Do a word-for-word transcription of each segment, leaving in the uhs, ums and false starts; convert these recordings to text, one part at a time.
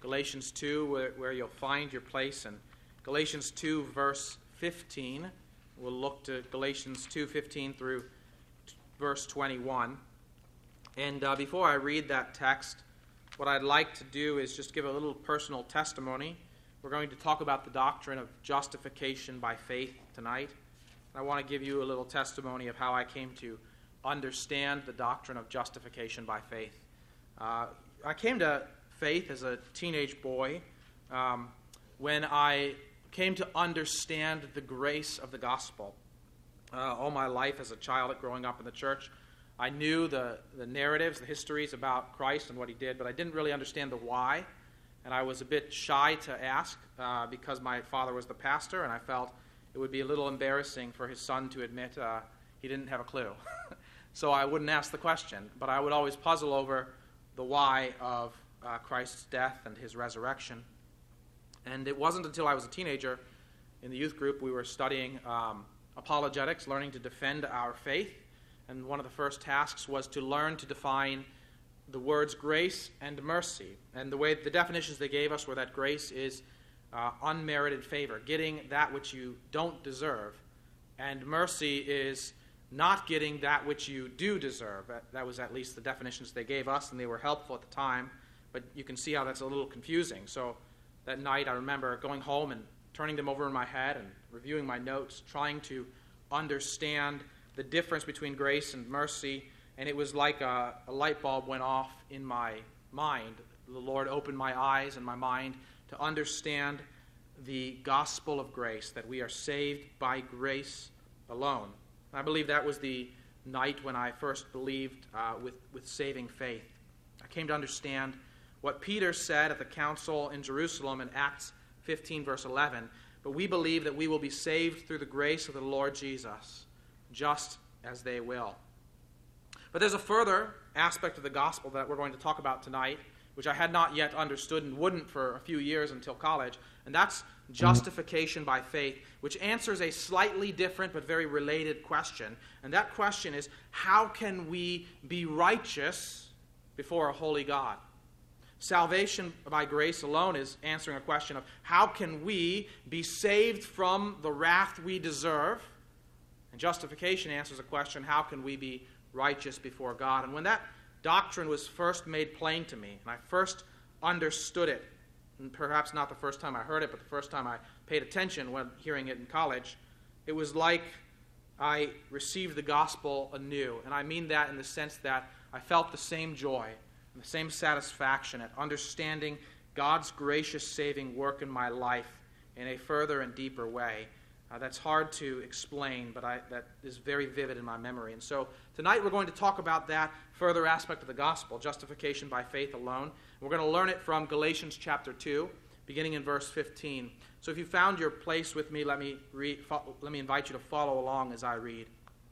Galatians two, where, where you'll find your place. And Galatians two, verse fifteen. We'll look to Galatians two fifteen through verse twenty-one. And uh, before I read that text, what I'd like to do is just give a little personal testimony. We're going to talk about the doctrine of justification by faith tonight. And I want to give you a little testimony of how I came to understand the doctrine of justification by faith. Uh, I came to faith as a teenage boy um, when I came to understand the grace of the gospel. Uh, all my life as a child growing up in the church, I knew the, the narratives, the histories about Christ and what he did, but I didn't really understand the why. And I was a bit shy to ask uh, because my father was the pastor, and I felt it would be a little embarrassing for his son to admit uh, he didn't have a clue. So I wouldn't ask the question, but I would always puzzle over the why of uh, Christ's death and his resurrection. And it wasn't until I was a teenager in the youth group we were studying um, apologetics, learning to defend our faith. And one of the first tasks was to learn to define the words grace and mercy. And the way the definitions they gave us were that grace is uh, unmerited favor, getting that which you don't deserve, and mercy is not getting that which you do deserve. That, that was at least the definitions they gave us, and they were helpful at the time, but you can see how that's a little confusing. So that night I remember going home and turning them over in my head and reviewing my notes, trying to understand the difference between grace and mercy, and it was like a, a light bulb went off in my mind. The Lord opened my eyes and my mind to understand the gospel of grace, that we are saved by grace alone. I believe that was the night when I first believed uh, with, with saving faith. I came to understand what Peter said at the council in Jerusalem in Acts fifteen, verse eleven. But we believe that we will be saved through the grace of the Lord Jesus, just as they will. But there's a further aspect of the gospel that we're going to talk about tonight, which I had not yet understood and wouldn't for a few years until college, and that's justification by faith, which answers a slightly different but very related question. And that question is, how can we be righteous before a holy God? Salvation by grace alone is answering a question of how can we be saved from the wrath we deserve? And justification answers a question, how can we be righteous before God? And when that doctrine was first made plain to me, and I first understood it, and perhaps not the first time I heard it, but the first time I paid attention when hearing it in college, it was like I received the gospel anew. And I mean that in the sense that I felt the same joy and the same satisfaction at understanding God's gracious saving work in my life in a further and deeper way. Uh, that's hard to explain, but I, that is very vivid in my memory. And so tonight we're going to talk about that further aspect of the gospel, justification by faith alone. We're going to learn it from Galatians chapter two, beginning in verse fifteen. So if you found your place with me, let me read, fo- let me invite you to follow along as I read.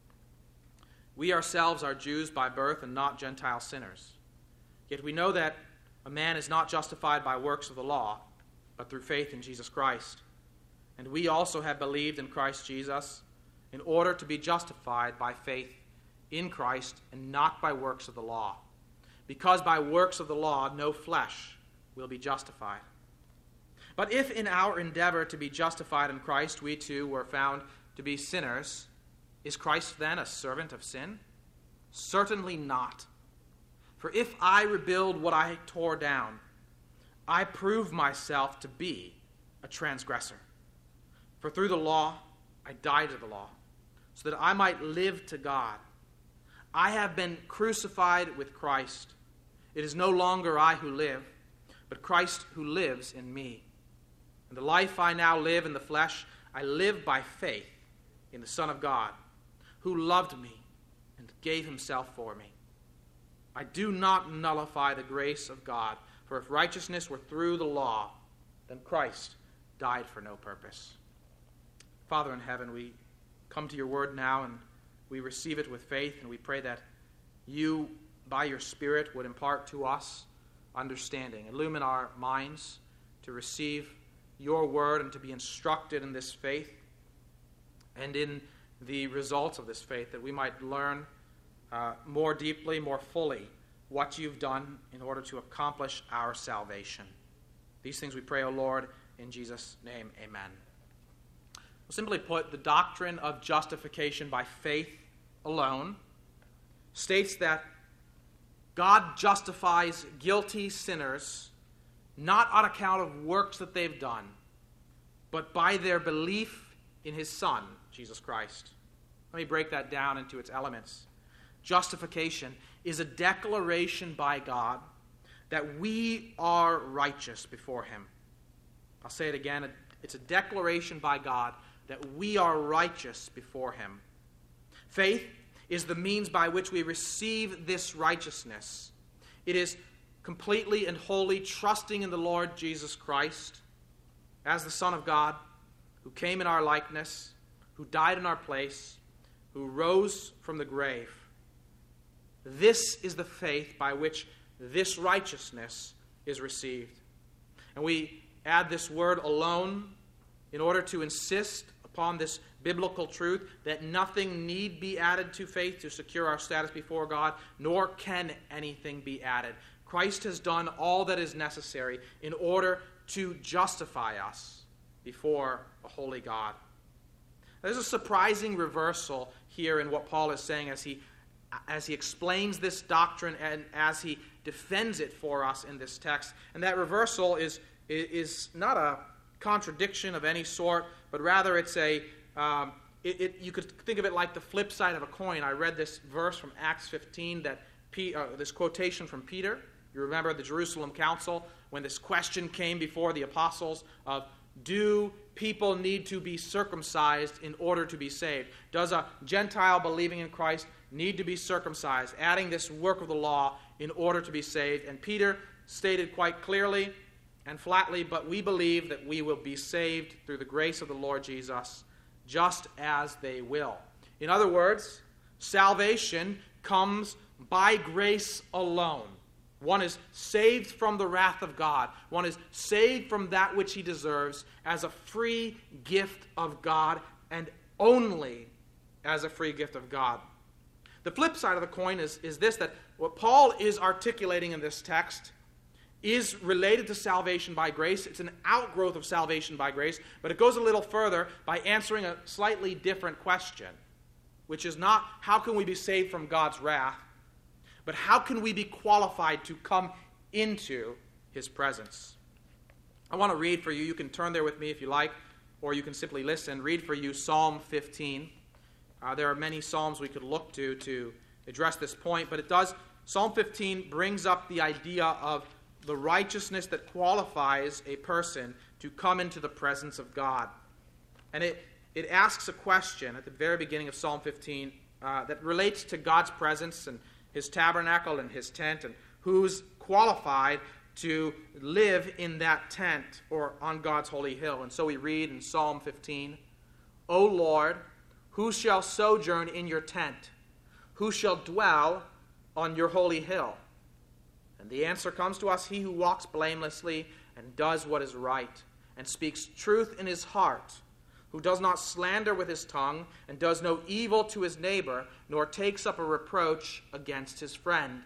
We ourselves are Jews by birth and not Gentile sinners. Yet we know that a man is not justified by works of the law, but through faith in Jesus Christ. And we also have believed in Christ Jesus in order to be justified by faith in Christ and not by works of the law. Because by works of the law no flesh will be justified. But if in our endeavor to be justified in Christ we too were found to be sinners, is Christ then a servant of sin? Certainly not. For if I rebuild what I tore down, I prove myself to be a transgressor. For through the law I died to the law, so that I might live to God. I have been crucified with Christ. It is no longer I who live, but Christ who lives in me. And the life I now live in the flesh, I live by faith in the Son of God, who loved me and gave himself for me. I do not nullify the grace of God, for if righteousness were through the law, then Christ died for no purpose. Father in heaven, we come to your word now and we receive it with faith, and we pray that you, by your Spirit, would impart to us understanding. Illumine our minds to receive your word and to be instructed in this faith and in the results of this faith, that we might learn uh, more deeply, more fully, what you've done in order to accomplish our salvation. These things we pray, O Lord, in Jesus' name, amen. Simply put, the doctrine of justification by faith alone states that God justifies guilty sinners not on account of works that they've done, but by their belief in his Son, Jesus Christ. Let me break that down into its elements. Justification is a declaration by God that we are righteous before him. I'll say it again. It's a declaration by God that we are righteous before him. Faith is the means by which we receive this righteousness. It is completely and wholly trusting in the Lord Jesus Christ as the Son of God, who came in our likeness, who died in our place, who rose from the grave. This is the faith by which this righteousness is received. And we add this word alone in order to insist upon this biblical truth that nothing need be added to faith to secure our status before God, nor can anything be added. Christ has done all that is necessary in order to justify us before a holy God. There's a surprising reversal here in what Paul is saying as he as he explains this doctrine and as he defends it for us in this text. And that reversal is, is not a contradiction of any sort, but rather it's a, um, it, it, you could think of it like the flip side of a coin. I read this verse from Acts fifteen, that P, uh, this quotation from Peter. You remember the Jerusalem Council when this question came before the apostles of, do people need to be circumcised in order to be saved? Does a Gentile believing in Christ need to be circumcised, adding this work of the law in order to be saved? And Peter stated quite clearly and flatly, but we believe that we will be saved through the grace of the Lord Jesus, just as they will. In other words, salvation comes by grace alone. One is saved from the wrath of God. One is saved from that which he deserves as a free gift of God, and only as a free gift of God. The flip side of the coin is, is this, that what Paul is articulating in this text is related to salvation by grace. It's an outgrowth of salvation by grace, but it goes a little further by answering a slightly different question, which is not how can we be saved from God's wrath, but how can we be qualified to come into his presence? I want to read for you. You can turn there with me if you like, or you can simply listen. Read for you Psalm fifteen. Uh, there are many psalms we could look to to address this point, but it does. Psalm fifteen brings up the idea of the righteousness that qualifies a person to come into the presence of God. And it, it asks a question at the very beginning of Psalm fifteen uh, that relates to God's presence and his tabernacle and his tent, and who's qualified to live in that tent or on God's holy hill. And so we read in Psalm fifteen, O Lord, who shall sojourn in your tent? Who shall dwell on your holy hill? And the answer comes to us, he who walks blamelessly and does what is right, and speaks truth in his heart, who does not slander with his tongue, and does no evil to his neighbor, nor takes up a reproach against his friend,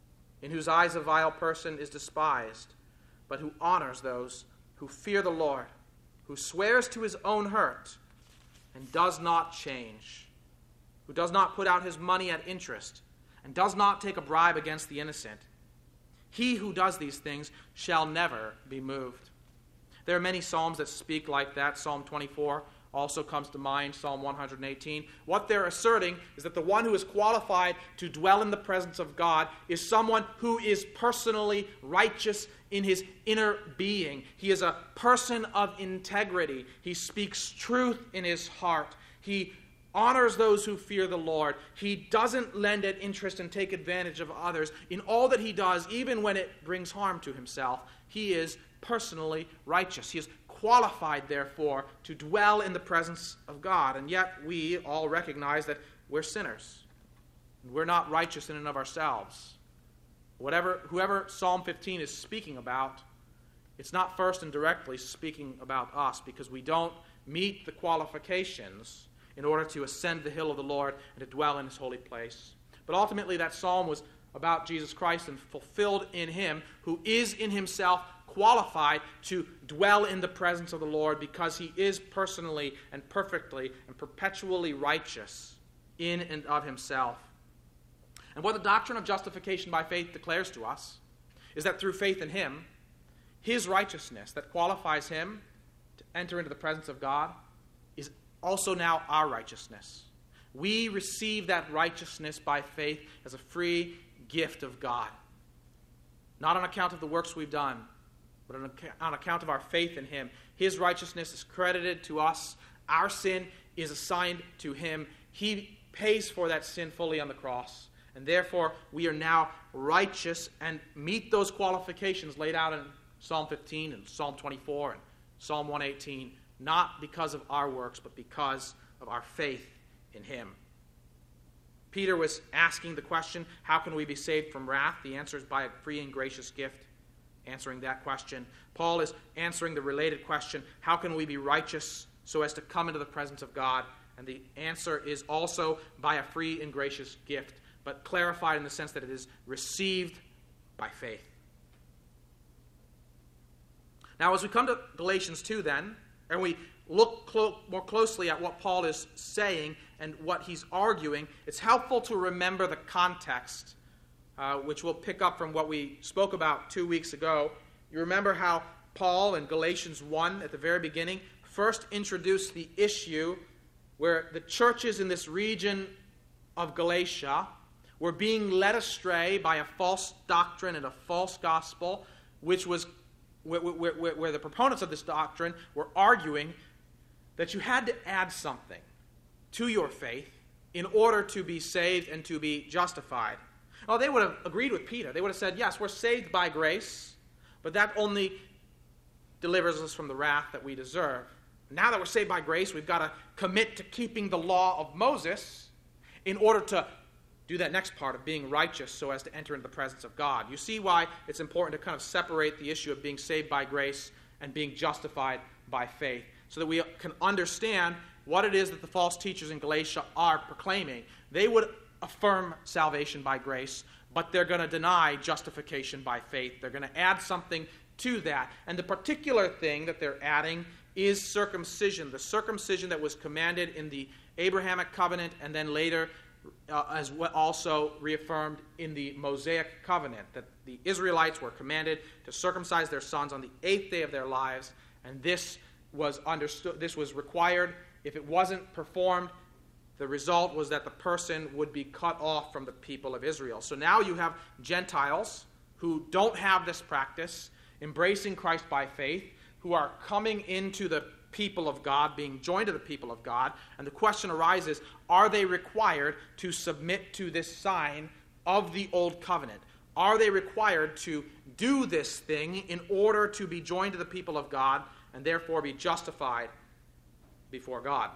in whose eyes a vile person is despised, but who honors those who fear the Lord, who swears to his own hurt, and does not change, who does not put out his money at interest, and does not take a bribe against the innocent. He who does these things shall never be moved. There are many psalms that speak like that. Psalm twenty-four also comes to mind, Psalm one hundred eighteen. What they're asserting is that the one who is qualified to dwell in the presence of God is someone who is personally righteous in his inner being. He is a person of integrity. He speaks truth in his heart. He honors those who fear the Lord. He doesn't lend at interest and take advantage of others. In all that he does, even when it brings harm to himself, he is personally righteous. He is qualified, therefore, to dwell in the presence of God. And yet we all recognize that we're sinners. We're not righteous in and of ourselves. Whatever, whoever Psalm fifteen is speaking about, it's not first and directly speaking about us, because we don't meet the qualifications in order to ascend the hill of the Lord and to dwell in his holy place. But ultimately that psalm was about Jesus Christ and fulfilled in him, who is in himself qualified to dwell in the presence of the Lord because he is personally and perfectly and perpetually righteous in and of himself. And what the doctrine of justification by faith declares to us is that through faith in him, his righteousness that qualifies him to enter into the presence of God is also now our righteousness. We receive that righteousness by faith as a free gift of God. Not on account of the works we've done, but on account of our faith in him. His righteousness is credited to us. Our sin is assigned to him. He pays for that sin fully on the cross. And therefore, we are now righteous and meet those qualifications laid out in Psalm fifteen and Psalm twenty-four and Psalm one eighteen, not because of our works, but because of our faith in him. Peter was asking the question, how can we be saved from wrath? The answer is by a free and gracious gift, answering that question. Paul is answering the related question, how can we be righteous so as to come into the presence of God? And the answer is also by a free and gracious gift, but clarified in the sense that it is received by faith. Now, as we come to Galatians two then, and we look clo- more closely at what Paul is saying and what he's arguing, it's helpful to remember the context, uh, which we'll pick up from what we spoke about two weeks ago. You remember how Paul in Galatians one, at the very beginning, first introduced the issue where the churches in this region of Galatia were being led astray by a false doctrine and a false gospel, which was where, where, where, where the proponents of this doctrine were arguing that you had to add something to your faith in order to be saved and to be justified. Well, they would have agreed with Peter. They would have said, yes, we're saved by grace, but that only delivers us from the wrath that we deserve. Now that we're saved by grace, we've got to commit to keeping the law of Moses in order to do that next part of being righteous so as to enter into the presence of God. You see why it's important to kind of separate the issue of being saved by grace and being justified by faith, so that we can understand what it is that the false teachers in Galatia are proclaiming. They would affirm salvation by grace, but they're going to deny justification by faith. They're going to add something to that. And the particular thing that they're adding is circumcision, the circumcision that was commanded in the Abrahamic covenant and then later uh, as well also reaffirmed in the Mosaic covenant, that the Israelites were commanded to circumcise their sons on the eighth day of their lives, and this was understood, this was required. If it wasn't performed, the result was that the person would be cut off from the people of Israel. So now you have Gentiles who don't have this practice, embracing Christ by faith, who are coming into the people of God, being joined to the people of God, and the question arises, are they required to submit to this sign of the old covenant? Are they required to do this thing in order to be joined to the people of God and therefore be justified before God?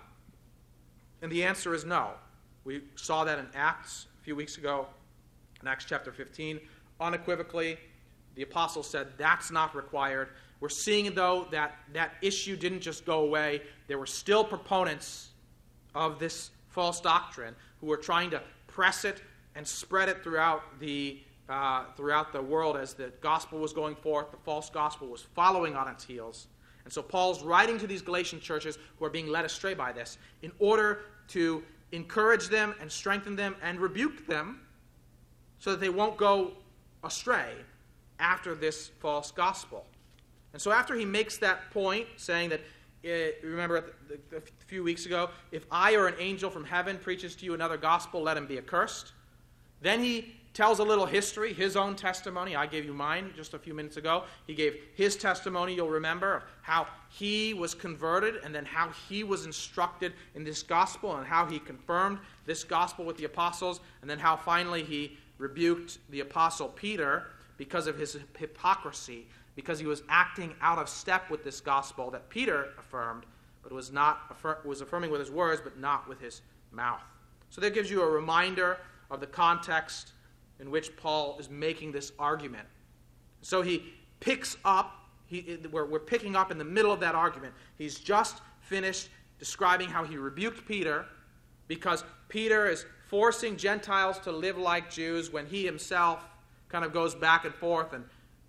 And the answer is no. We saw that in Acts a few weeks ago, in Acts chapter fifteen. Unequivocally, the apostle said that's not required. We're seeing, though, that that issue didn't just go away. There were still proponents of this false doctrine who were trying to press it and spread it throughout the uh, throughout the world as the gospel was going forth. The false gospel was following on its heels. And so Paul's writing to these Galatian churches who are being led astray by this in order to encourage them and strengthen them and rebuke them so that they won't go astray after this false gospel. And so after he makes that point, saying that, uh, remember a few weeks ago, if I or an angel from heaven preaches to you another gospel, let him be accursed. Then he tells a little history, his own testimony. I gave you mine just a few minutes ago. He gave his testimony, you'll remember, of how he was converted and then how he was instructed in this gospel and how he confirmed this gospel with the apostles, and then how finally he rebuked the apostle Peter because of his hypocrisy, because he was acting out of step with this gospel that Peter affirmed, but was not affirm, was affirming with his words, but not with his mouth. So that gives you a reminder of the context in which Paul is making this argument. So he picks up, he, we're, we're picking up in the middle of that argument. He's just finished describing how he rebuked Peter because Peter is forcing Gentiles to live like Jews when he himself kind of goes back and forth and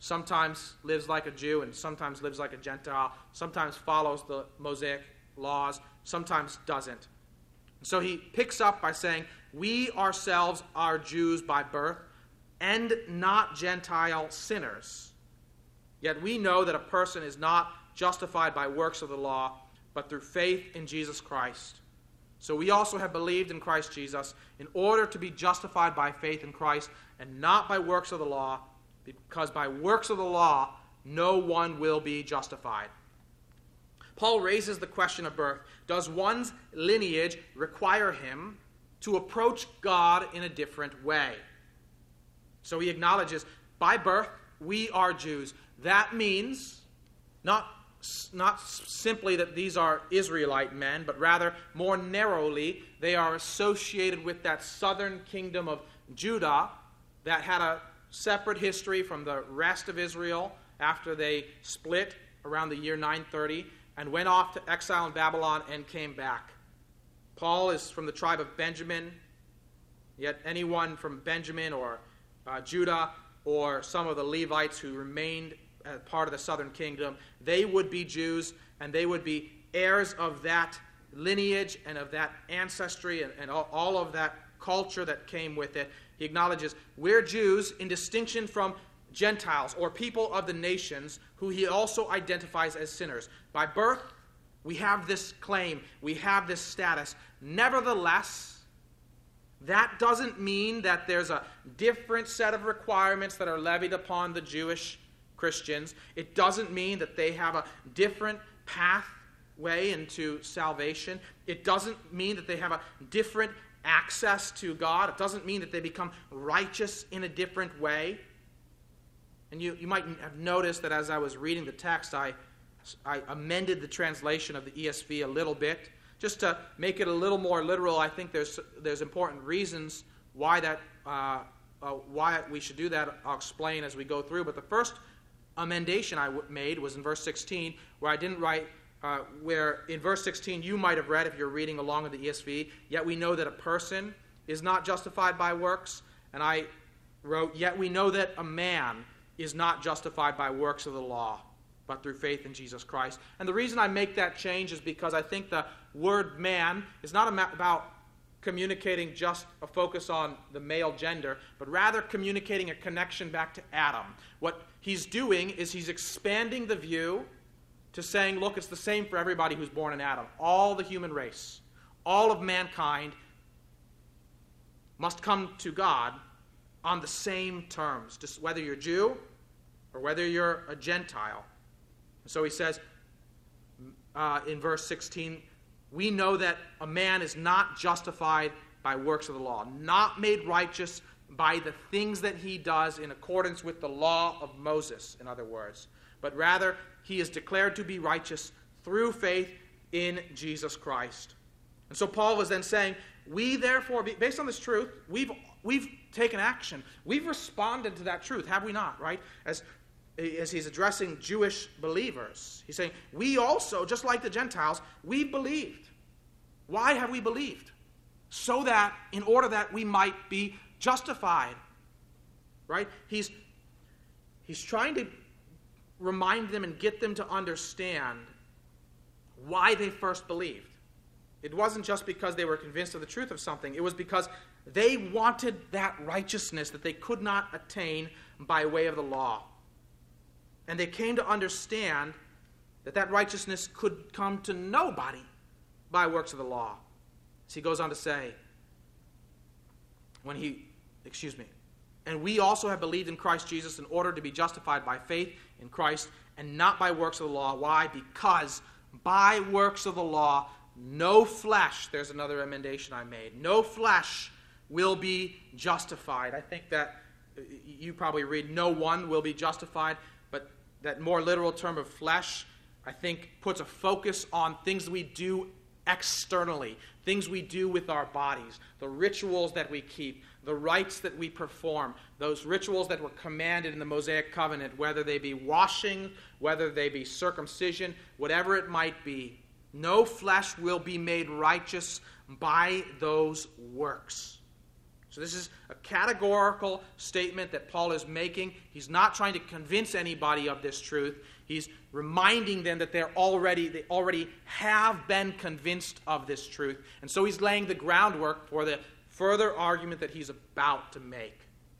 sometimes lives like a Jew and sometimes lives like a Gentile, sometimes follows the Mosaic laws, sometimes doesn't. So he picks up by saying, we ourselves are Jews by birth and not Gentile sinners. Yet we know that a person is not justified by works of the law, but through faith in Jesus Christ. So we also have believed in Christ Jesus in order to be justified by faith in Christ and not by works of the law, because by works of the law no one will be justified. Paul raises the question of birth. Does one's lineage require him to approach God in a different way? So he acknowledges, by birth, we are Jews. That means not, not simply that these are Israelite men, but rather, more narrowly, they are associated with that southern kingdom of Judah that had a separate history from the rest of Israel after they split around the year nine thirty and went off to exile in Babylon and came back. Paul is from the tribe of Benjamin, yet anyone from Benjamin or uh, Judah or some of the Levites who remained as part of the southern kingdom, they would be Jews and they would be heirs of that lineage and of that ancestry and, and all, all of that culture that came with it. He acknowledges we're Jews in distinction from Gentiles or people of the nations who he also identifies as sinners. By birth, we have this claim, we have this status. Nevertheless, that doesn't mean that there's a different set of requirements that are levied upon the Jewish Christians. It doesn't mean that they have a different pathway into salvation. It doesn't mean that they have a different access to God. It doesn't mean that they become righteous in a different way. And you, you might have noticed that as I was reading the text, I, I amended the translation of the E S V a little bit, just to make it a little more literal. I think there's there's important reasons why that uh, uh, why we should do that. I'll explain as we go through. But the first amendation I w- made was in verse sixteen, where I didn't write, uh, where in verse sixteen you might have read if you're reading along with the E S V, yet we know that a person is not justified by works. And I wrote, yet we know that a man is not justified by works of the law, but through faith in Jesus Christ. And the reason I make that change is because I think the word man is not about communicating just a focus on the male gender, but rather communicating a connection back to Adam. What he's doing is he's expanding the view to saying, look, it's the same for everybody who's born in Adam. All the human race, all of mankind must come to God on the same terms, just whether you're Jew or whether you're a Gentile. So he says uh, in verse sixteen, we know that a man is not justified by works of the law, not made righteous by the things that he does in accordance with the law of Moses, in other words, but rather he is declared to be righteous through faith in Jesus Christ. And so Paul was then saying, we therefore, based on this truth, we've we've taken action. We've responded to that truth, have we not, right? As as he's addressing Jewish believers, he's saying, we also, just like the Gentiles, we believed. Why have we believed? So that, in order that we might be justified, right? He's, he's trying to remind them and get them to understand why they first believed. It wasn't just because they were convinced of the truth of something. It was because they wanted that righteousness that they could not attain by way of the law. And they came to understand that that righteousness could come to nobody by works of the law. As he goes on to say, when he, excuse me, and we also have believed in Christ Jesus in order to be justified by faith in Christ and not by works of the law. Why? Because by works of the law, no flesh, there's another emendation I made, no flesh will be justified. I think that you probably read, no one will be justified, but that more literal term of flesh, I think, puts a focus on things we do externally, things we do with our bodies, the rituals that we keep, the rites that we perform, those rituals that were commanded in the Mosaic covenant, whether they be washing, whether they be circumcision, whatever it might be. No flesh will be made righteous by those works. So this is a categorical statement that Paul is making. He's not trying to convince anybody of this truth. He's reminding them that they're already, they already have been convinced of this truth. And so he's laying the groundwork for the further argument that he's about to make.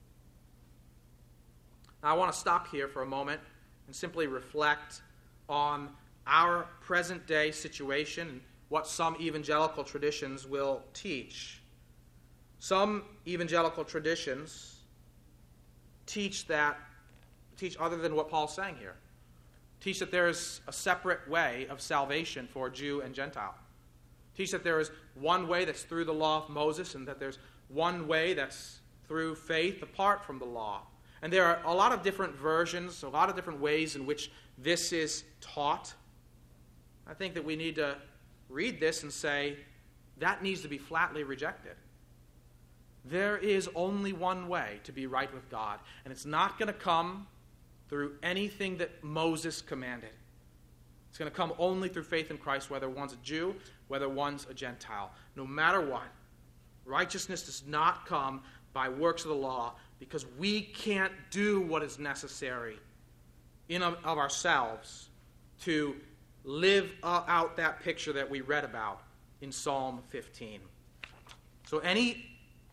Now, I want to stop here for a moment and simply reflect on our present-day situation and what some evangelical traditions will teach. Some evangelical traditions teach that, teach other than what Paul's saying here. Teach that there is a separate way of salvation for Jew and Gentile. Teach that there is one way that's through the law of Moses, and that there's one way that's through faith apart from the law. And there are a lot of different versions, a lot of different ways in which this is taught. I think that we need to read this and say, that needs to be flatly rejected. There is only one way to be right with God, and it's not going to come through anything that Moses commanded. It's going to come only through faith in Christ, whether one's a Jew, whether one's a Gentile. No matter what, righteousness does not come by works of the law, because we can't do what is necessary in of, of ourselves to live uh, out that picture that we read about in Psalm fifteen. So any,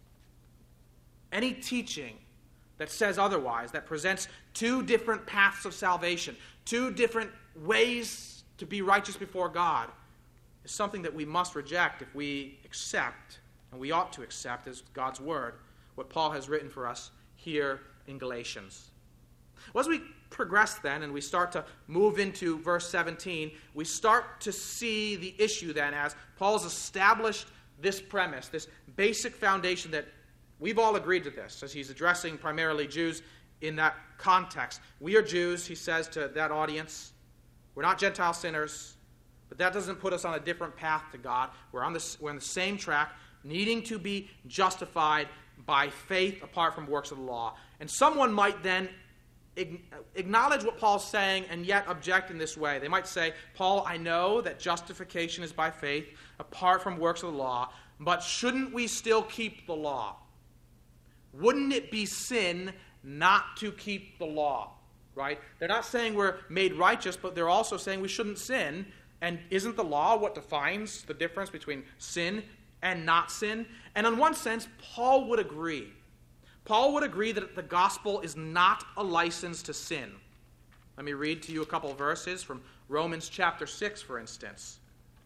any teaching that says otherwise, that presents two different paths of salvation, two different ways to be righteous before God, is something that we must reject if we accept, and we ought to accept as God's word, what Paul has written for us here in Galatians. Well, as we progress then and we start to move into verse seventeen, we start to see the issue then as Paul's established this premise, this basic foundation that we've all agreed to this, as he's addressing primarily Jews in that context. We are Jews, he says to that audience. We're not Gentile sinners, but that doesn't put us on a different path to God. We're on the, we're on the same track, needing to be justified by faith apart from works of the law. And someone might then acknowledge what Paul's saying and yet object in this way. They might say, Paul, I know that justification is by faith apart from works of the law, but shouldn't we still keep the law? Wouldn't it be sin not to keep the law? Right? They're not saying we're made righteous, but they're also saying we shouldn't sin. And isn't the law what defines the difference between sin and not sin? And in one sense, Paul would agree. Paul would agree that the gospel is not a license to sin. Let me read to you a couple of verses from Romans chapter six, for instance.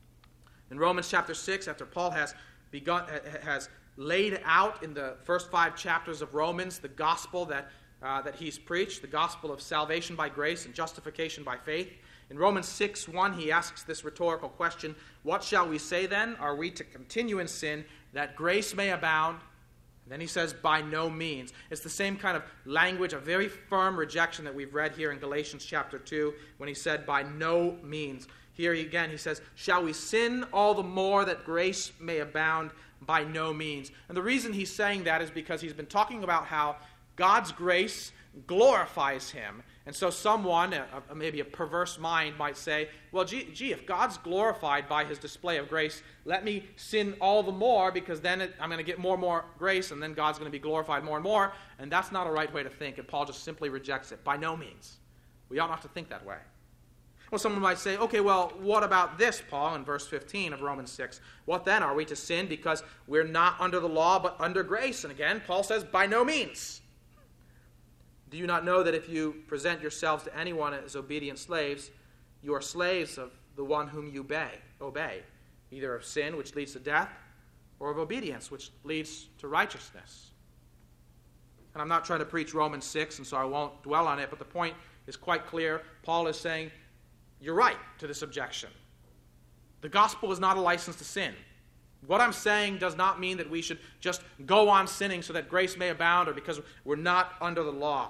In Romans chapter six, after Paul has begun, has laid out in the first five chapters of Romans the gospel that, uh, that he's preached, the gospel of salvation by grace and justification by faith. In Romans six one, he asks this rhetorical question, what shall we say then? Are we to continue in sin that grace may abound? And then he says, by no means. It's the same kind of language, a very firm rejection that we've read here in Galatians chapter two, when he said, by no means. Here again, he says, shall we sin all the more that grace may abound? By no means. And the reason he's saying that is because he's been talking about how God's grace glorifies him. And so someone, a, a, maybe a perverse mind, might say, well, gee, gee, if God's glorified by his display of grace, let me sin all the more, because then it, I'm going to get more and more grace, and then God's going to be glorified more and more. And that's not a right way to think, and Paul just simply rejects it. By no means. We ought not to think that way. Well, someone might say, okay, well, what about this, Paul, in verse fifteen of Romans six? What then? Are we to sin because we're not under the law but under grace? And again, Paul says, by no means. Do you not know that if you present yourselves to anyone as obedient slaves, you are slaves of the one whom you obey, obey, either of sin, which leads to death, or of obedience, which leads to righteousness? And I'm not trying to preach Romans six, and so I won't dwell on it, but the point is quite clear. Paul is saying, you're right to this objection. The gospel is not a license to sin. What I'm saying does not mean that we should just go on sinning so that grace may abound, or because we're not under the law.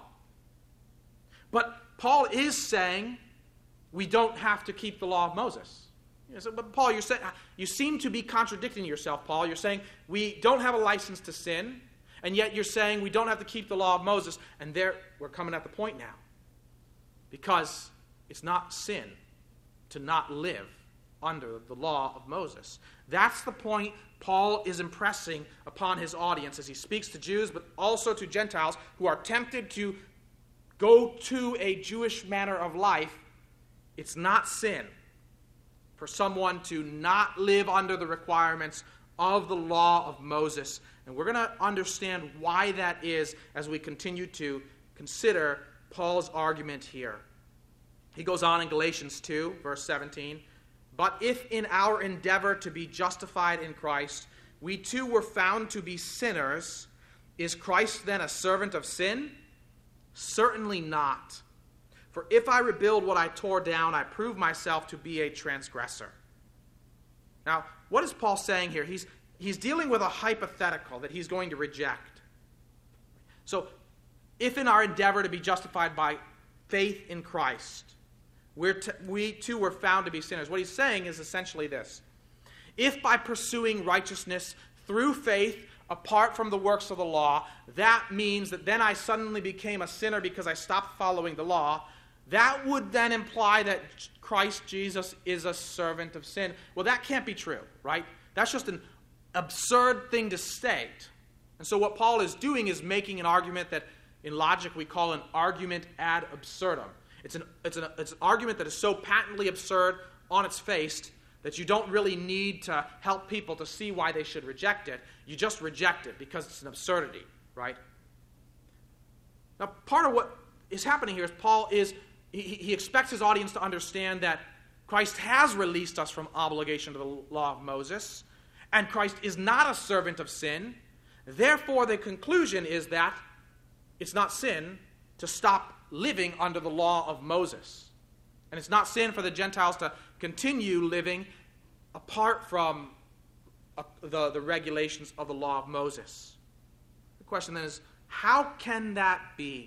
But Paul is saying we don't have to keep the law of Moses. You know, but Paul, you're saying, you seem to be contradicting yourself, Paul. You're saying we don't have a license to sin, and yet you're saying we don't have to keep the law of Moses. And there, we're coming at the point now. Because it's not sin to not live under the law of Moses. That's the point Paul is impressing upon his audience as he speaks to Jews, but also to Gentiles who are tempted to go to a Jewish manner of life. It's not sin for someone to not live under the requirements of the law of Moses. And we're going to understand why that is as we continue to consider Paul's argument here. He goes on in Galatians two, verse seventeen, "But if in our endeavor to be justified in Christ, we too were found to be sinners, is Christ then a servant of sin? Certainly not. For if I rebuild what I tore down, I prove myself to be a transgressor." Now, what is Paul saying here? He's, he's dealing with a hypothetical that he's going to reject. So, if in our endeavor to be justified by faith in Christ, we're t- we too were found to be sinners, what he's saying is essentially this. If by pursuing righteousness through faith, apart from the works of the law, that means that then I suddenly became a sinner because I stopped following the law, that would then imply that Christ Jesus is a servant of sin. Well, that can't be true, right? That's just an absurd thing to state. And so what Paul is doing is making an argument that in logic we call an argument ad absurdum. It's an, it's an, it's an argument that is so patently absurd on its face that you don't really need to help people to see why they should reject it. You just reject it because it's an absurdity, right? Now, part of what is happening here is Paul is, he, he expects his audience to understand that Christ has released us from obligation to the law of Moses, and Christ is not a servant of sin. Therefore, the conclusion is that it's not sin to stop living under the law of Moses. And it's not sin for the Gentiles to continue living apart from uh, the, the regulations of the law of Moses. The question then is, how can that be?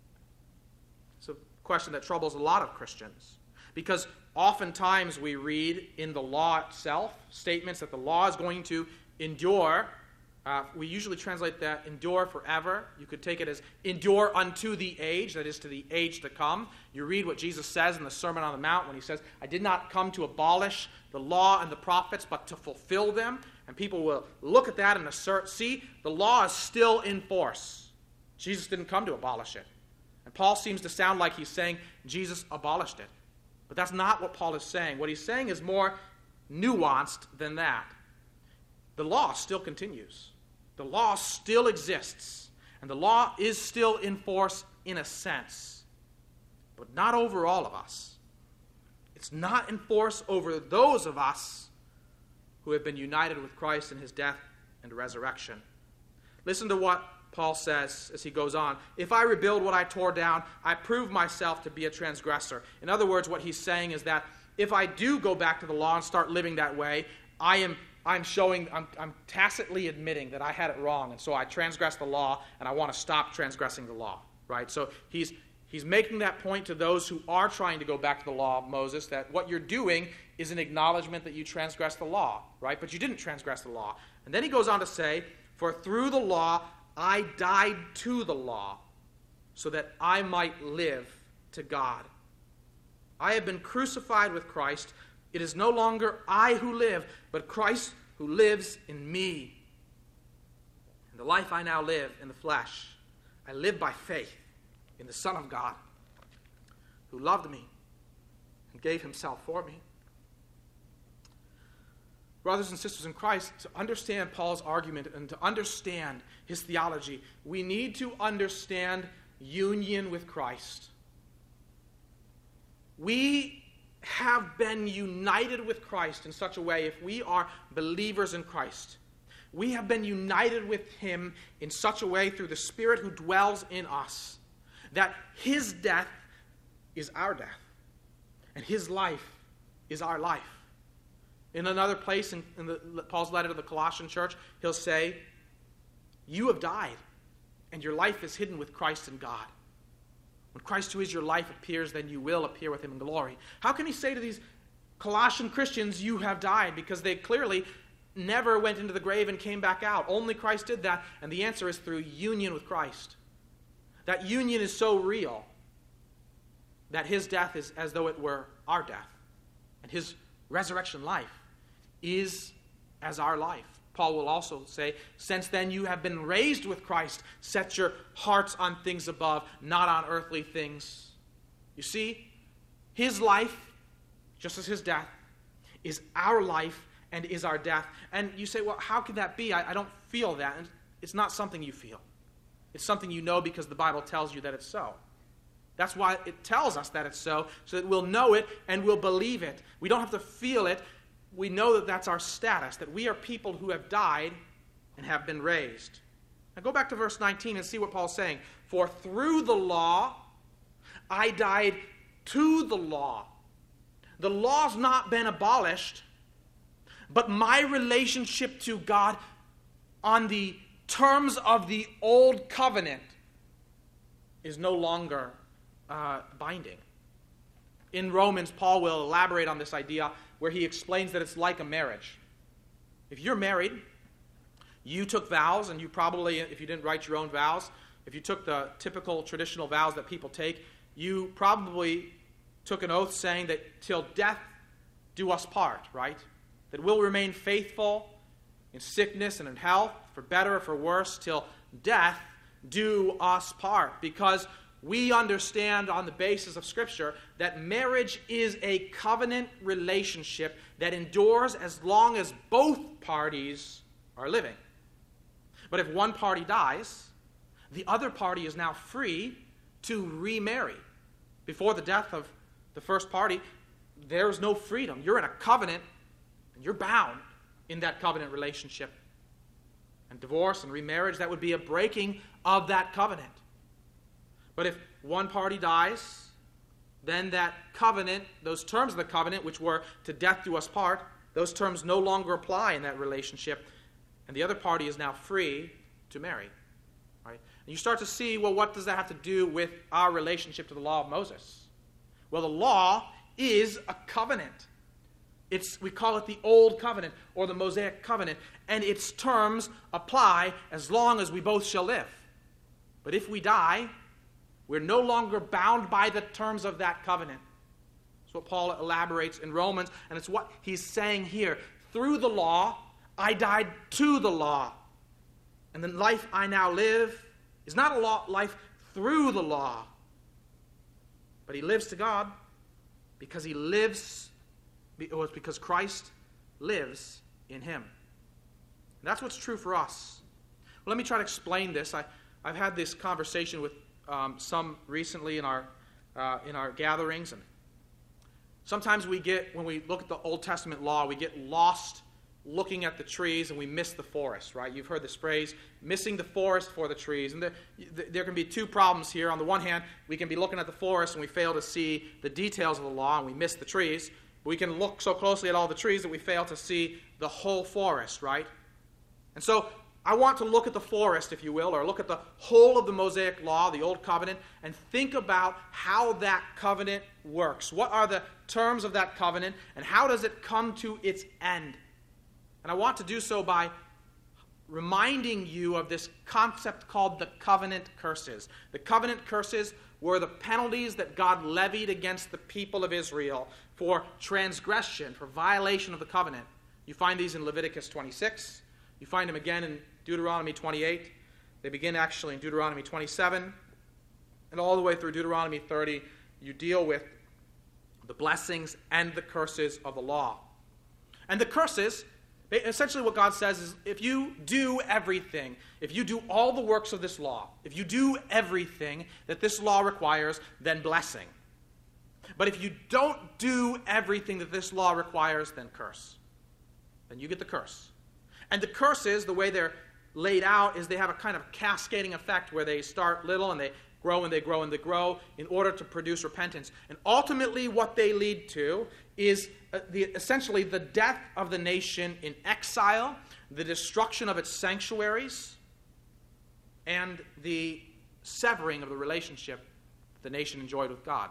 It's a question that troubles a lot of Christians. Because oftentimes we read in the law itself statements that the law is going to endure. Uh, we usually translate that endure forever. You could take it as endure unto the age, that is to the age to come. You read what Jesus says in the Sermon on the Mount when he says, I did not come to abolish the law and the prophets, but to fulfill them. And people will look at that and assert, see, the law is still in force. Jesus didn't come to abolish it. And Paul seems to sound like he's saying Jesus abolished it. But that's not what Paul is saying. What he's saying is more nuanced than that. The law still continues. The law still exists. And the law is still in force in a sense. But not over all of us. It's not in force over those of us who have been united with Christ in his death and resurrection. Listen to what Paul says as he goes on. If I rebuild what I tore down, I prove myself to be a transgressor. In other words, what he's saying is that if I do go back to the law and start living that way, I am I'm showing, I'm, I'm tacitly admitting that I had it wrong, and so I transgressed the law, and I want to stop transgressing the law, right? So he's he's making that point to those who are trying to go back to the law of Moses, that what you're doing is an acknowledgement that you transgressed the law, right? But you didn't transgress the law. And then he goes on to say, for through the law I died to the law, so that I might live to God. I have been crucified with Christ. It is no longer I who live, but Christ who lives in me. And the life I now live in the flesh, I live by faith in the Son of God, who loved me and gave himself for me. Brothers and sisters in Christ, to understand Paul's argument and to understand his theology, we need to understand union with Christ. We have been united with Christ in such a way, if we are believers in Christ, we have been united with him in such a way through the Spirit who dwells in us, that his death is our death, and his life is our life. In another place in, in the, Paul's letter to the Colossian church, he'll say, you have died, and your life is hidden with Christ in God. When Christ, who is your life, appears, then you will appear with him in glory. How can he say to these Colossian Christians, you have died? Because they clearly never went into the grave and came back out. Only Christ did that, and the answer is through union with Christ. That union is so real that his death is as though it were our death, and his resurrection life is as our life. Paul will also say, since then you have been raised with Christ, set your hearts on things above, not on earthly things. You see, his life, just as his death, is our life and is our death. And you say, well, how can that be? I, I don't feel that. And it's not something you feel. It's something you know because the Bible tells you that it's so. That's why it tells us that it's so, so that we'll know it and we'll believe it. We don't have to feel it. We know that that's our status, that we are people who have died and have been raised. Now go back to verse nineteen and see what Paul's saying. For through the law, I died to the law. The law's not been abolished, but my relationship to God on the terms of the old covenant is no longer uh, binding. In Romans, Paul will elaborate on this idea where he explains that it's like a marriage. If you're married, you took vows, and you probably, if you didn't write your own vows, if you took the typical traditional vows that people take, you probably took an oath saying that till death do us part, right? That we'll remain faithful in sickness and in health, for better or for worse, till death do us part. Because we understand on the basis of Scripture that marriage is a covenant relationship that endures as long as both parties are living. But if one party dies, the other party is now free to remarry. Before the death of the first party, there's no freedom. You're in a covenant, and you're bound in that covenant relationship. And divorce and remarriage, that would be a breaking of that covenant. But if one party dies, then that covenant, those terms of the covenant, which were to death do us part, those terms no longer apply in that relationship, and the other party is now free to marry. Right? And you start to see, well, what does that have to do with our relationship to the law of Moses? Well, the law is a covenant. It's, we call it the Old Covenant or the Mosaic Covenant, and its terms apply as long as we both shall live. But if we die, we're no longer bound by the terms of that covenant. That's what Paul elaborates in Romans, and it's what he's saying here. Through the law, I died to the law. And the life I now live is not a law, life through the law. But he lives to God because he lives, or it's because Christ lives in him. And that's what's true for us. Well, let me try to explain this. I, I've had this conversation with Um, some recently in our uh, in our gatherings, and sometimes we get, when we look at the Old Testament law, we get lost looking at the trees and we miss the forest, right? You've heard this phrase, missing the forest for the trees. And there, there can be two problems here. On the one hand, we can be looking at the forest and we fail to see the details of the law and we miss the trees. But we can look so closely at all the trees that we fail to see the whole forest, right? And so I want to look at the forest, if you will, or look at the whole of the Mosaic Law, the Old Covenant, and think about how that covenant works. What are the terms of that covenant, and how does it come to its end? And I want to do so by reminding you of this concept called the covenant curses. The covenant curses were the penalties that God levied against the people of Israel for transgression, for violation of the covenant. You find these in Leviticus twenty-six. You find them again in Deuteronomy twenty-eight. They begin actually in Deuteronomy twenty-seven. And all the way through Deuteronomy thirty, you deal with the blessings and the curses of the law. And the curses, essentially what God says is, if you do everything, if you do all the works of this law, if you do everything that this law requires, then blessing. But if you don't do everything that this law requires, then curse. Then you get the curse. And the curses, the way they're laid out, is they have a kind of cascading effect where they start little and they grow and they grow and they grow in order to produce repentance. And ultimately what they lead to is uh, the, essentially the death of the nation in exile, the destruction of its sanctuaries, and the severing of the relationship the nation enjoyed with God.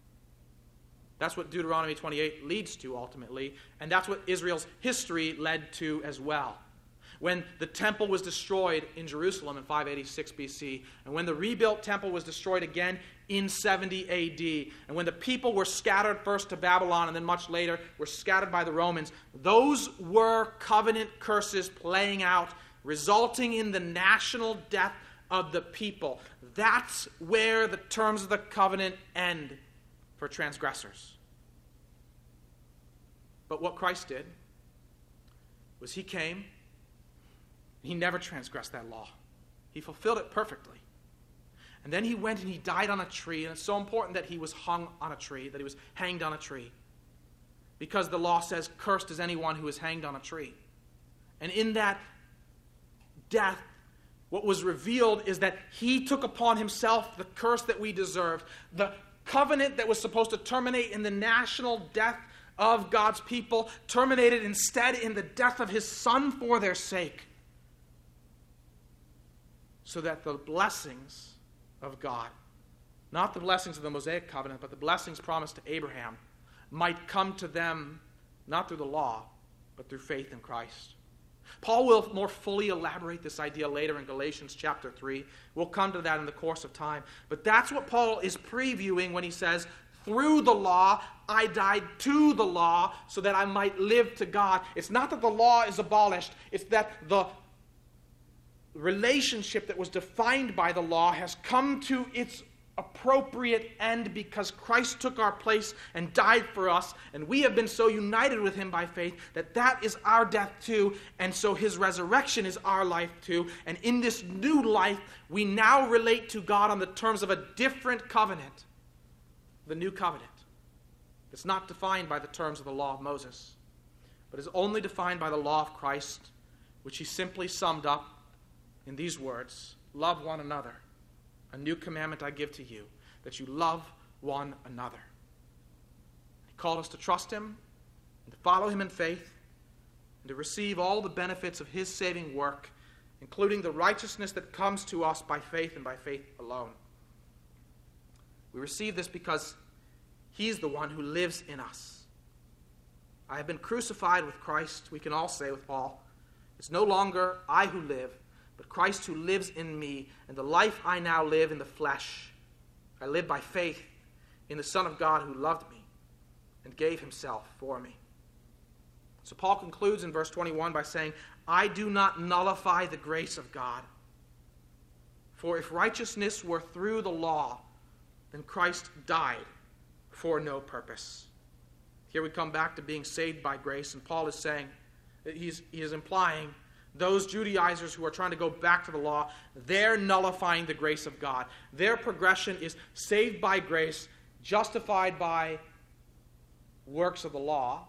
That's what Deuteronomy twenty-eight leads to ultimately, and that's what Israel's history led to as well. when the temple was destroyed in Jerusalem in five eighty-six B C, and when the rebuilt temple was destroyed again in seventy A D, and when the people were scattered first to Babylon and then much later were scattered by the Romans, those were covenant curses playing out, resulting in the national death of the people. That's where the terms of the covenant end for transgressors. But what Christ did was he came, he never transgressed that law. He fulfilled it perfectly. And then he went and he died on a tree, and it's so important that he was hung on a tree, that he was hanged on a tree. Because the law says, cursed is anyone who is hanged on a tree. And in that death, what was revealed is that he took upon himself the curse that we deserved. The covenant that was supposed to terminate in the national death of God's people terminated instead in the death of his Son for their sake, so that the blessings of God, not the blessings of the Mosaic covenant, but the blessings promised to Abraham, might come to them not through the law, but through faith in Christ. Paul will more fully elaborate this idea later in Galatians chapter three. We'll come to that in the course of time. But that's what Paul is previewing when he says, through the law, I died to the law so that I might live to God. It's not that the law is abolished. It's that the relationship that was defined by the law has come to its appropriate end because Christ took our place and died for us, and we have been so united with him by faith that that is our death too, and so his resurrection is our life too. And in this new life, we now relate to God on the terms of a different covenant, the new covenant. It's not defined by the terms of the law of Moses, but is only defined by the law of Christ, which he simply summed up in these words: love one another. A new commandment I give to you, that you love one another. He called us to trust him, and to follow him in faith, and to receive all the benefits of his saving work, including the righteousness that comes to us by faith and by faith alone. We receive this because he's the one who lives in us. I have been crucified with Christ, we can all say with Paul. It's no longer I who live, but Christ who lives in me, and the life I now live in the flesh, I live by faith in the Son of God who loved me and gave himself for me. So Paul concludes in verse twenty-one by saying, I do not nullify the grace of God. For if righteousness were through the law, then Christ died for no purpose. Here we come back to being saved by grace, and Paul is saying, he's, he is implying, those Judaizers who are trying to go back to the law, they're nullifying the grace of God. Their progression is saved by grace, justified by works of the law.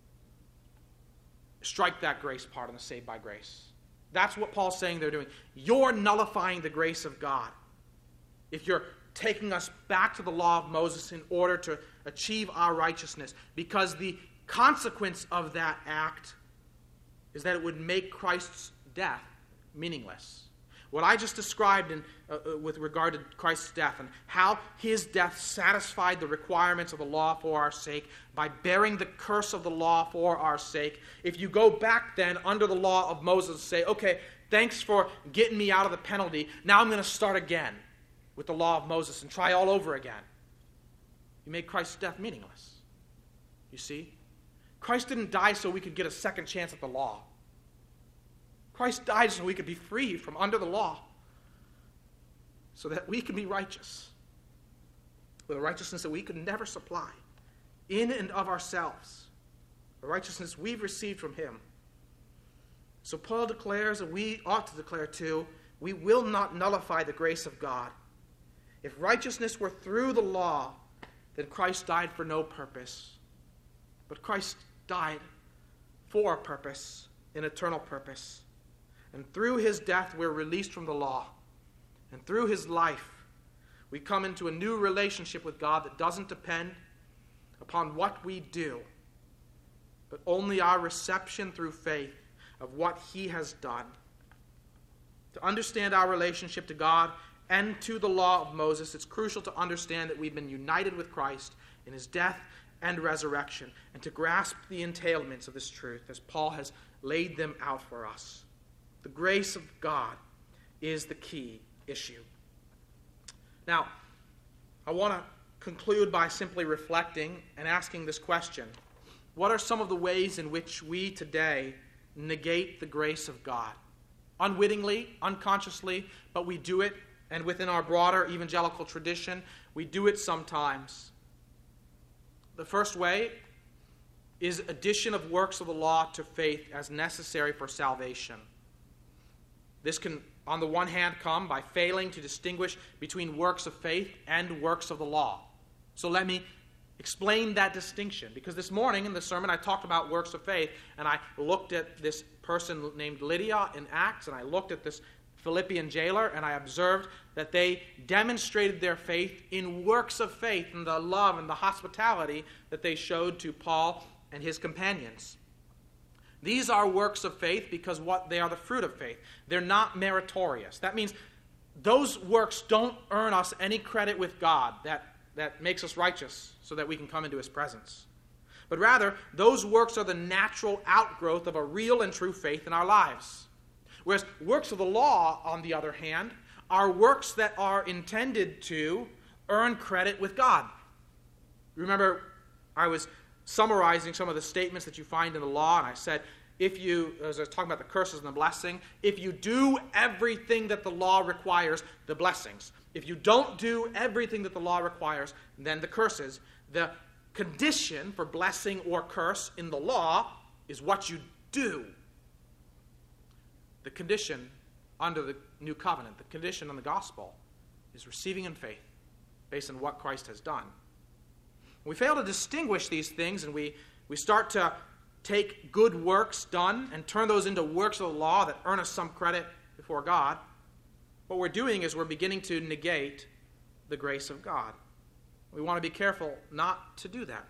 Strike that grace part on the saved by grace. That's what Paul's saying they're doing. You're nullifying the grace of God if you're taking us back to the law of Moses in order to achieve our righteousness, because the consequence of that act is that it would make Christ's death meaningless. What I just described in, uh, with regard to Christ's death and how his death satisfied the requirements of the law for our sake by bearing the curse of the law for our sake, if you go back then under the law of Moses and say, okay, thanks for getting me out of the penalty, now I'm going to start again with the law of Moses and try all over again, you make Christ's death meaningless. You see? Christ didn't die so we could get a second chance at the law. Christ died so we could be free from under the law, so that we can be righteous with a righteousness that we could never supply in and of ourselves, a righteousness we've received from him. So Paul declares, and we ought to declare too, we will not nullify the grace of God. If righteousness were through the law, then Christ died for no purpose. But Christ died for a purpose, an eternal purpose. And through his death, we're released from the law. And through his life, we come into a new relationship with God that doesn't depend upon what we do, but only our reception through faith of what he has done. To understand our relationship to God and to the law of Moses, it's crucial to understand that we've been united with Christ in his death and resurrection, and to grasp the entailments of this truth as Paul has laid them out for us. The grace of God is the key issue. Now, I want to conclude by simply reflecting and asking this question. What are some of the ways in which we today negate the grace of God? Unwittingly, unconsciously, but we do it, and within our broader evangelical tradition, we do it sometimes. The first way is addition of works of the law to faith as necessary for salvation. This can, on the one hand, come by failing to distinguish between works of faith and works of the law. So let me explain that distinction, because this morning in the sermon I talked about works of faith, and I looked at this person named Lydia in Acts, and I looked at this Philippian jailer, and I observed that they demonstrated their faith in works of faith and the love and the hospitality that they showed to Paul and his companions. These are works of faith because what they are the fruit of faith. They're not meritorious. That means those works don't earn us any credit with God that, that makes us righteous so that we can come into his presence. But rather, those works are the natural outgrowth of a real and true faith in our lives. Whereas works of the law, on the other hand, are works that are intended to earn credit with God. Remember, I was summarizing some of the statements that you find in the law, and I said, if you, as I was talking about the curses and the blessing, if you do everything that the law requires, the blessings. If you don't do everything that the law requires, then the curses. The condition for blessing or curse in the law is what you do. The condition under the new covenant, the condition on the gospel, is receiving in faith based on what Christ has done. We fail to distinguish these things, and we, we start to take good works done and turn those into works of the law that earn us some credit before God. What we're doing is we're beginning to negate the grace of God. We want to be careful not to do that.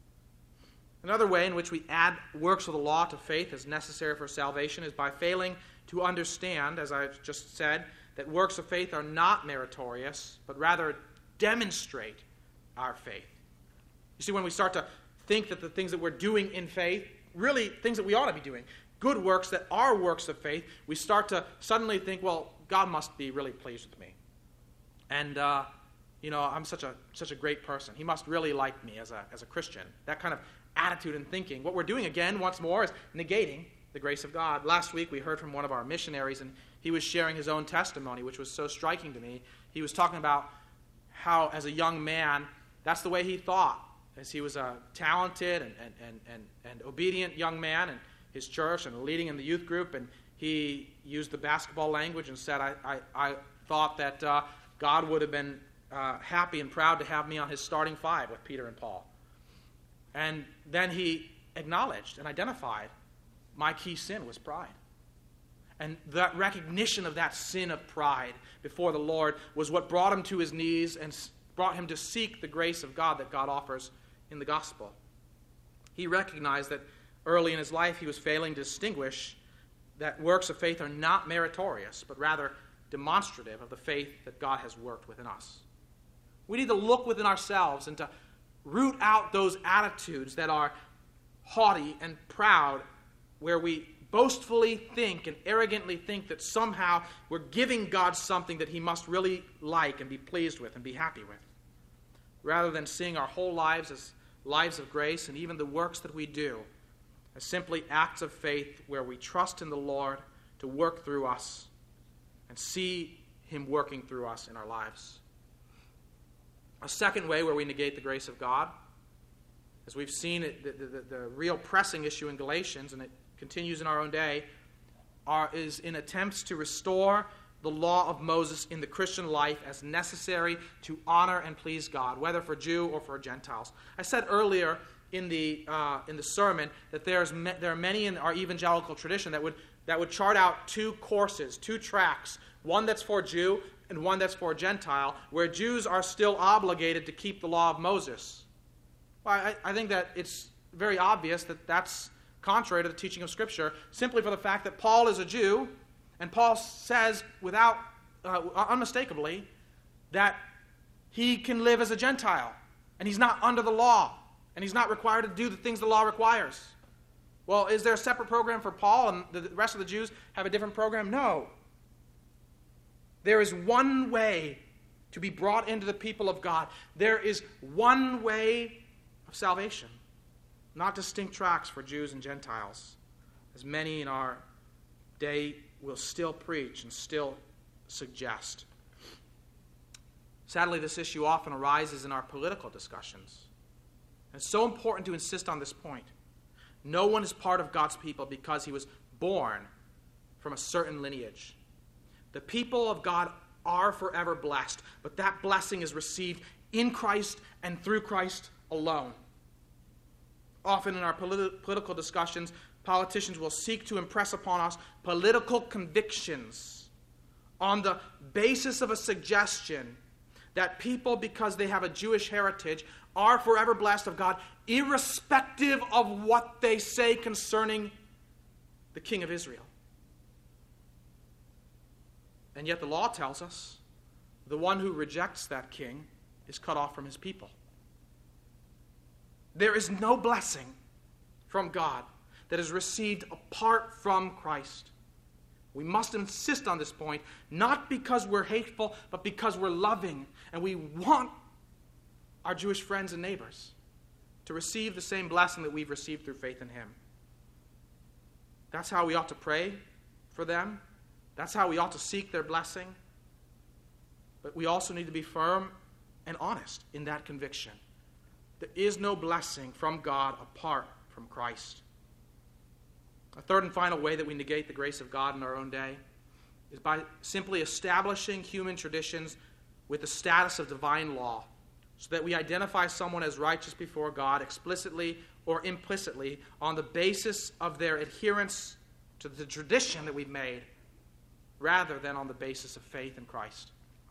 Another way in which we add works of the law to faith as necessary for salvation is by failing to understand, as I just said, that works of faith are not meritorious, but rather demonstrate our faith. You see, when we start to think that the things that we're doing in faith, really things that we ought to be doing, good works that are works of faith, we start to suddenly think, well, God must be really pleased with me. And, uh, you know, I'm such a such a great person. He must really like me as a as a Christian. That kind of attitude and thinking. What we're doing, again, once more, is negating the grace of God. Last week we heard from one of our missionaries, and he was sharing his own testimony, which was so striking to me. He was talking about how, as a young man, that's the way he thought, as he was a talented and, and, and, and, and obedient young man in his church and leading in the youth group, and he used the basketball language and said, I, I, I thought that uh, God would have been uh, happy and proud to have me on his starting five with Peter and Paul. And then he acknowledged and identified my key sin was pride. And that recognition of that sin of pride before the Lord was what brought him to his knees and brought him to seek the grace of God that God offers in the gospel. He recognized that early in his life he was failing to distinguish that works of faith are not meritorious, but rather demonstrative of the faith that God has worked within us. We need to look within ourselves and to root out those attitudes that are haughty and proud, where we boastfully think and arrogantly think that somehow we're giving God something that he must really like and be pleased with and be happy with, rather than seeing our whole lives as lives of grace and even the works that we do as simply acts of faith where we trust in the Lord to work through us and see him working through us in our lives. A second way where we negate the grace of God, as we've seen it, the, the, the real pressing issue in Galatians, and it continues in our own day, are, is in attempts to restore the law of Moses in the Christian life as necessary to honor and please God, whether for Jew or for Gentiles. I said earlier in the uh, in the sermon that there's me, there are many in our evangelical tradition that would that would chart out two courses, two tracks, one that's for Jew and one that's for Gentile, where Jews are still obligated to keep the law of Moses. Well, I, I think that it's very obvious that that's contrary to the teaching of Scripture, simply for the fact that Paul is a Jew, and Paul says without uh, unmistakably that he can live as a Gentile, and he's not under the law, and he's not required to do the things the law requires. Well, is there a separate program for Paul and the rest of the Jews have a different program? No. There is one way to be brought into the people of God. There is one way of salvation, not distinct tracks for Jews and Gentiles, as many in our day will still preach and still suggest. Sadly, this issue often arises in our political discussions. And it's so important to insist on this point. No one is part of God's people because he was born from a certain lineage. The people of God are forever blessed, but that blessing is received in Christ and through Christ alone. Often in our politi- political discussions, politicians will seek to impress upon us political convictions on the basis of a suggestion that people, because they have a Jewish heritage, are forever blessed of God, irrespective of what they say concerning the King of Israel. And yet the law tells us the one who rejects that king is cut off from his people. There is no blessing from God that is received apart from Christ. We must insist on this point, not because we're hateful, but because we're loving, and we want our Jewish friends and neighbors to receive the same blessing that we've received through faith in him. That's how we ought to pray for them. That's how we ought to seek their blessing. But we also need to be firm and honest in that conviction. There is no blessing from God apart from Christ. A third and final way that we negate the grace of God in our own day is by simply establishing human traditions with the status of divine law, so that we identify someone as righteous before God explicitly or implicitly on the basis of their adherence to the tradition that we've made, rather than on the basis of faith in Christ.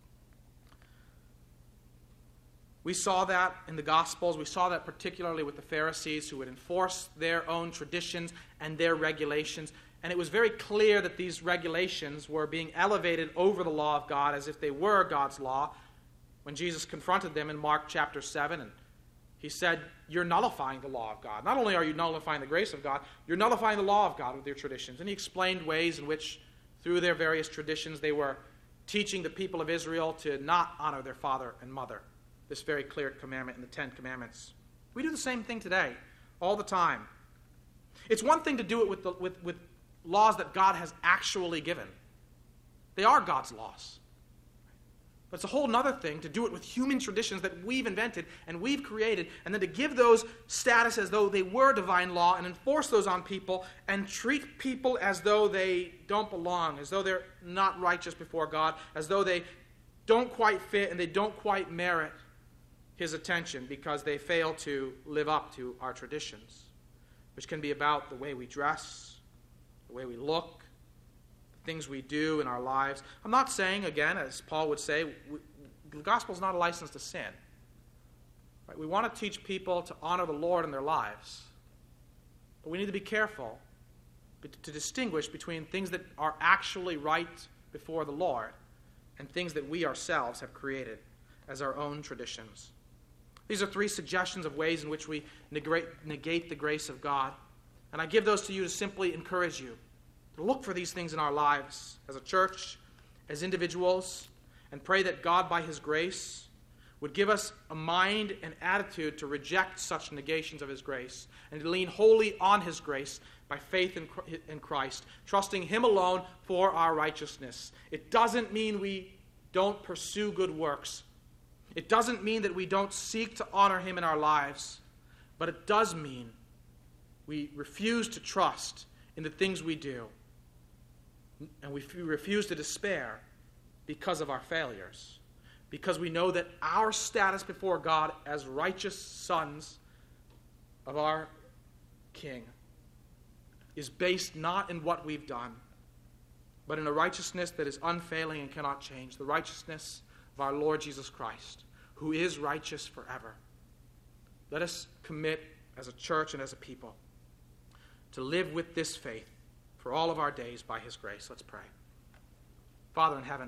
We saw that in the Gospels. We saw that particularly with the Pharisees, who would enforce their own traditions and their regulations. And it was very clear that these regulations were being elevated over the law of God as if they were God's law. When Jesus confronted them in Mark chapter seven, and he said, you're nullifying the law of God. Not only are you nullifying the grace of God, you're nullifying the law of God with your traditions. And he explained ways in which, through their various traditions, they were teaching the people of Israel to not honor their father and mother. This very clear commandment in the Ten Commandments. We do the same thing today, all the time. It's one thing to do it with, the, with, with laws that God has actually given. They are God's laws. But it's a whole other thing to do it with human traditions that we've invented and we've created, and then to give those status as though they were divine law and enforce those on people and treat people as though they don't belong, as though they're not righteous before God, as though they don't quite fit and they don't quite merit his attention because they fail to live up to our traditions, which can be about the way we dress, the way we look, the things we do in our lives. I'm not saying, again, as Paul would say, we, the gospel is not a license to sin. Right? We want to teach people to honor the Lord in their lives, but we need to be careful to distinguish between things that are actually right before the Lord and things that we ourselves have created as our own traditions. These are three suggestions of ways in which we negate, negate the grace of God. And I give those to you to simply encourage you to look for these things in our lives as a church, as individuals, and pray that God, by his grace, would give us a mind and attitude to reject such negations of his grace and to lean wholly on his grace by faith in Christ, trusting him alone for our righteousness. It doesn't mean we don't pursue good works. It doesn't mean that we don't seek to honor him in our lives, but it does mean we refuse to trust in the things we do, and we refuse to despair because of our failures, because we know that our status before God as righteous sons of our King is based not in what we've done, but in a righteousness that is unfailing and cannot change, the righteousness of our Lord Jesus Christ, who is righteous forever. Let us commit as a church and as a people to live with this faith for all of our days by his grace. Let's pray. Father in heaven,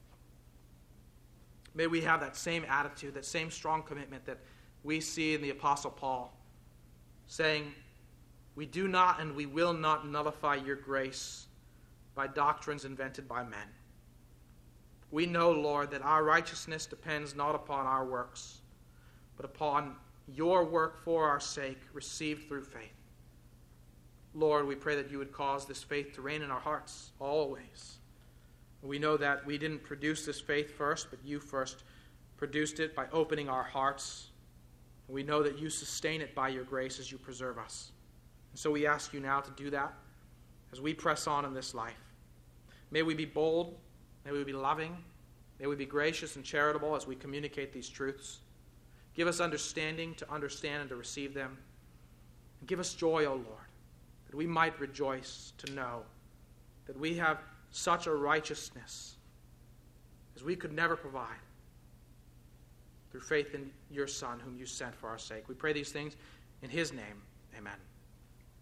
may we have that same attitude, that same strong commitment that we see in the Apostle Paul, saying, We do not and we will not nullify your grace by doctrines invented by men. We know, Lord, that our righteousness depends not upon our works, but upon your work for our sake, received through faith. Lord, we pray that you would cause this faith to reign in our hearts always. We know that we didn't produce this faith first, but you first produced it by opening our hearts. We know that you sustain it by your grace as you preserve us. And so we ask you now to do that as we press on in this life. May we be bold. May we be loving. May we be gracious and charitable as we communicate these truths. Give us understanding to understand and to receive them. And give us joy, O Lord, that we might rejoice to know that we have such a righteousness as we could never provide through faith in your Son, whom you sent for our sake. We pray these things in his name. Amen.